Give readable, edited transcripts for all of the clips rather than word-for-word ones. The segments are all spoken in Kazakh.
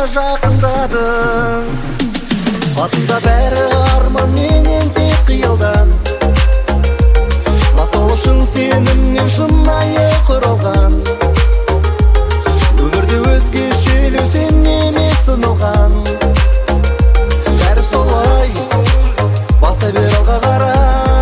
жақындадың. Басында бәрі арман менен тек қиялдан, басталып шын сенімнен шынайы құралған. Өмірде өзгешелеу сен емес сынылған. Бәрі солай, баса бер алға қарай.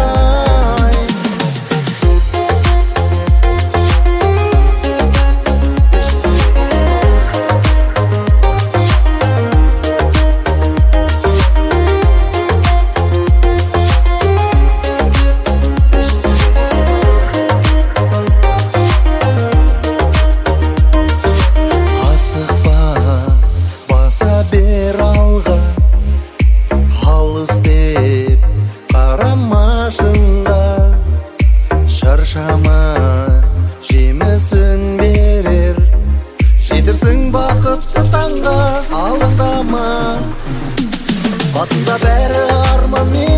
Шаршама, жемісін берер, жетірсің бақытты таңға, алаңдама. Басында бәрі арман